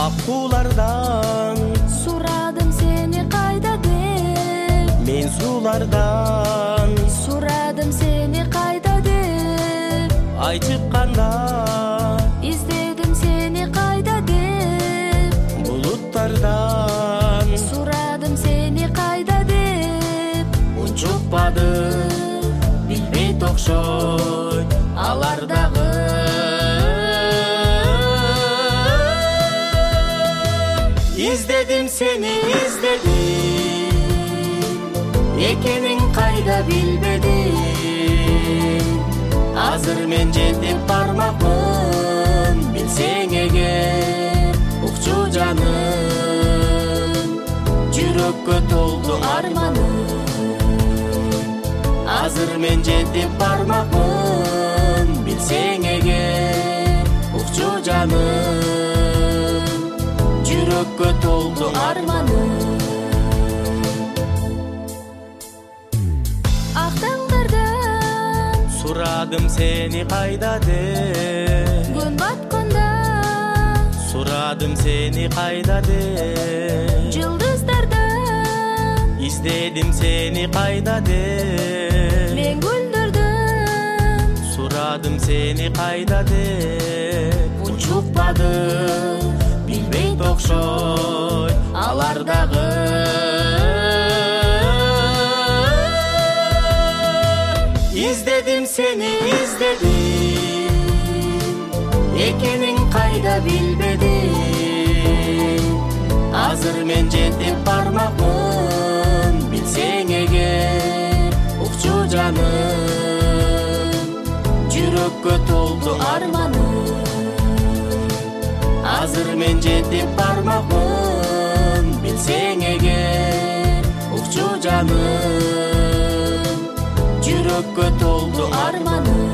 Аккуулардан сурадым сени кайда деп, мен суулардан сурадым сени кайда деп, ай чыкканда издедим сени кайда деп, булуттардан сурадым сени кайда деп, унчукпады билбейт окшойт алар дагы. İzledim seni izledim, ekenin kayda bilmedim. Azır men жетип бармакмын, билсең эгер укчу жаным, жүрөккө толду арманым. Азыр мен жетип бармакмын, билсең эгер укчу жаным, жүрөккө толду арманым. ак таңдардан Сурадым сени кайда деп, күн батканда, сурадым сени кайда деп, жылдыздардан издедим сени кайда деп, мен гүлдөрдөн, сурадым сени кайда деп, унчукпады билбейт окшойт алар дагы. İzledim seni izledim, ekenin kayda bilmedim. Azır men жетип бармакмын, билсең эгер укчу жаным, жүрөккө толду арманым. Азыр мен жетип бармакмын, билсең эгер укчу жаным, жүрөккө толду арманым.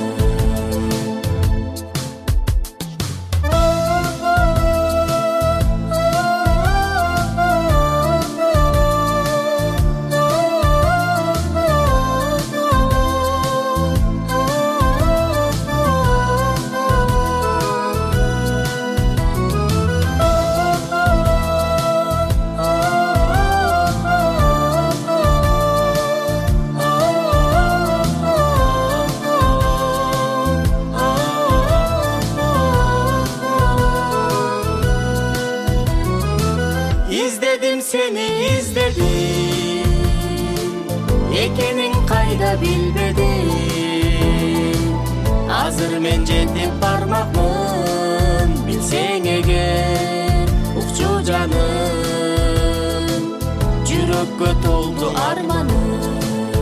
İzledim seni izledim, ekenin kayda bilmedim. Azır men жетип бармакмын, билсең эгер укчу жаным, жүрөккө толду арманым.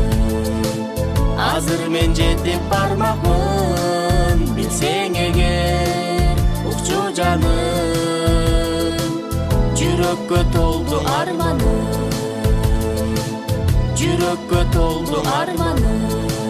Азыр мен жетип бармакмын, билсең эгер укчу жаным, жүрөккө толду арманым, жүрөккө толду арманым.